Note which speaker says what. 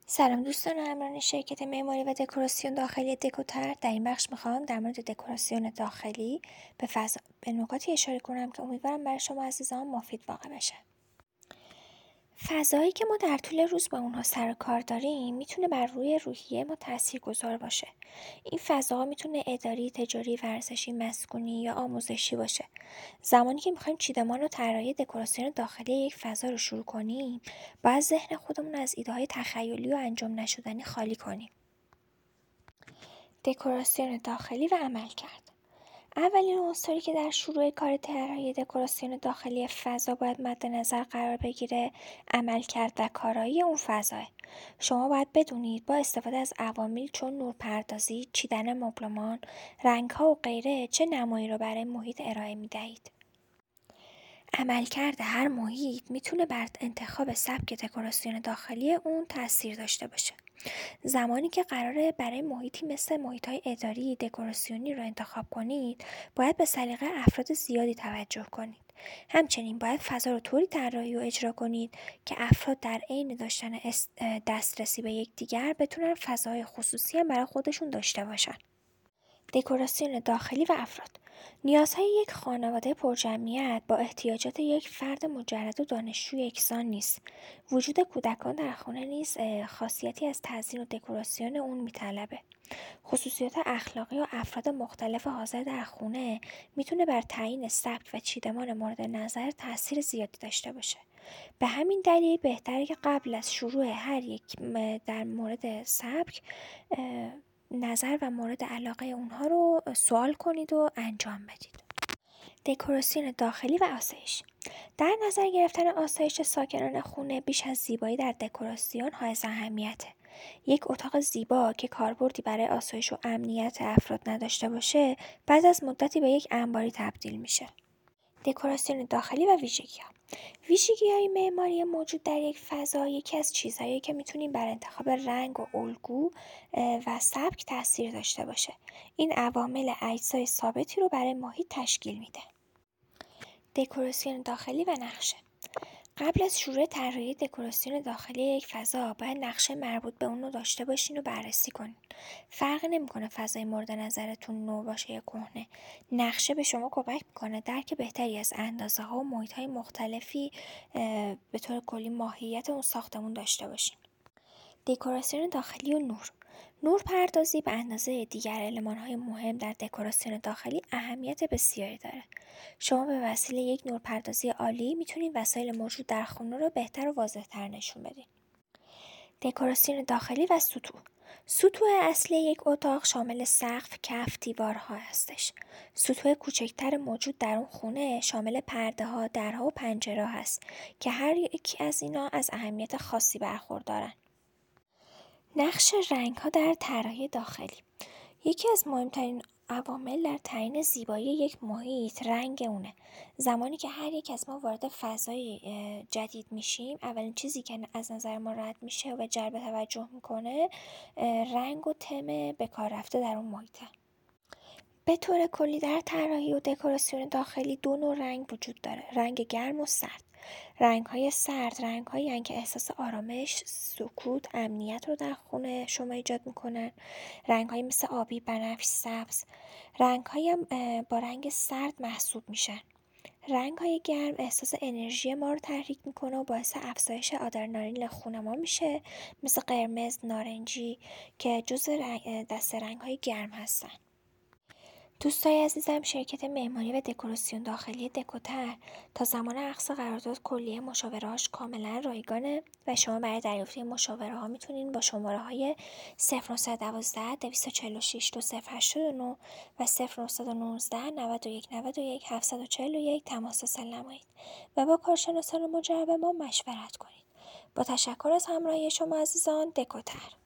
Speaker 1: سلام دوستان همراهان شرکت معماری و دکوراسیون داخلی دکوتر. در این بخش میخوام در مورد دکوراسیون داخلی به نکاتی اشاره کنم که امیدوارم برای شما عزیزان مفید واقع بشه. فضایی که ما در طول روز با اونها سر و کار داریم میتونه بر روی روحیه ما تاثیرگذار باشه. این فضاها میتونه اداری، تجاری، ورزشی، مسکونی یا آموزشی باشه. زمانی که میخوایم چیدمان و طراحی دکوراسیون داخلی یک فضا رو شروع کنیم، باید ذهن خودمون از ایده‌های تخیلی و انجام نشدنی خالی کنیم. دکوراسیون داخلی و عملکرد. اولین عنصری که در شروع کار طراحی دکوراسیون داخلی فضا باید مد نظر قرار بگیره، عملکرد و کارایی اون فضاه. شما باید بدونید با استفاده از عوامل چون نورپردازی، چیدن مبلمان، رنگ‌ها و غیره چه نمایی رو برای محیط ارائه می‌دهید. عملکرد هر محیط میتونه بر انتخاب سبک دکوراسیون داخلی اون تاثیر داشته باشه. زمانی که قراره برای محیطی مثل محیط‌های اداری، دکوراسیونی رو انتخاب کنید، باید به سلیقه افراد زیادی توجه کنید. همچنین باید فضا رو طوری طراحی و اجرا کنید که افراد در عین داشتن دسترسی به یکدیگر بتونن فضاهای خصوصی هم برای خودشون داشته باشن. دکوراسیون داخلی و افراد. نیازهای یک خانواده پرجمعیت با احتیاجات یک فرد مجرد و دانشجو یکسان نیست. وجود کودکان در خانه نیز خاصیتی از تزیین و دکوراسیون اون میطلبه. خصوصیات اخلاقی و افراد مختلف حاضر در خونه میتونه بر تعیین سبک و چیدمان مورد نظر تاثیر زیادی داشته باشه. به همین دلیل بهتره که قبل از شروع هر یک در مورد سبک نظر و مورد علاقه اونها رو سوال کنید و انجام بدید. دکوراسیون داخلی و آسایش. در نظر گرفتن آسایش ساکنان خونه بیش از زیبایی در دکوراسیون حائز اهمیته. یک اتاق زیبا که کاربردی برای آسایش و امنیت افراد نداشته باشه، بعد از مدتی به یک انباری تبدیل میشه. دکوراسیون داخلی و ویژگی‌ها. ویژگی‌های معماری موجود در یک فضا یکی از چیزهایی که میتونیم بر انتخاب رنگ و الگو و سبک تاثیر داشته باشه. این عوامل اجزای ثابتی رو برای محیط تشکیل میده. دکوراسیون داخلی و نقشه. قبل از شروع طراحی دکوراسیون داخلی یک فضا باید نقشه مربوط به اون رو داشته باشین و بررسی کنین. فرق نمیکنه فضای مورد نظرتون نو باشه یا کهنه. نقشه به شما کمک میکنه درک بهتری از اندازه ها و محیط های مختلفی به طور کلی ماهیت اون ساختمون داشته باشین. دکوراسیون داخلی و نور. نورپردازی به اندازه دیگر المان‌های مهم در دکوراسیون داخلی اهمیت بسیاری داره. شما به وسیله یک نورپردازی عالی میتونید وسایل موجود در خونه رو بهتر و واضح‌تر نشون بدین. دکوراسیون داخلی و سطوح. سطوح اصلی یک اتاق شامل سقف، کف، دیوارها هستش. سطوح کوچکتر موجود در اون خونه شامل پرده‌ها، درها و پنجره هست که هر یکی از اینا از اهمیت خاصی برخوردارن. نقش رنگ‌ها در طراحی داخلی. یکی از مهمترین عوامل در تعیین زیبایی یک محیط رنگ اونه. زمانی که هر یک از ما وارد فضای جدید میشیم، اولین چیزی که از نظر ما رد میشه و جلب توجه میکنه رنگ و تم به کار رفته در اون محیطه. به طور کلی در طراحی و دکوراسیون داخلی دو نوع رنگ وجود داره: رنگ گرم و سرد. رنگ‌های سرد رنگ‌هایی که احساس آرامش، سکوت، امنیت رو در خونه شما ایجاد میکنن. رنگ‌هایی مثل آبی، بنفش، سبز. رنگ‌هایی هم با رنگ سرد محسوب میشن. رنگ‌های گرم احساس انرژی ما رو تحریک میکنه و باعث افزایش آدرنالین خون ما میشه، مثل قرمز، نارنجی که جزء دسته رنگ‌های گرم هستن. دوستای عزیزم، شرکت معماری و دکوراسیون داخلی دکوتر تا زمان اقصا قرارداد کلیه مشاوره‌هاش کاملا رایگانه و شما برای دریافت مشاوره‌ها میتونین با شماره‌های 0912 246 2089 و 0919 91 91 741 تماس اتصال نمایید و با کارشناسان مجرب ما مشورت کنید. با تشکر از همراهی شما عزیزان. دکوتر.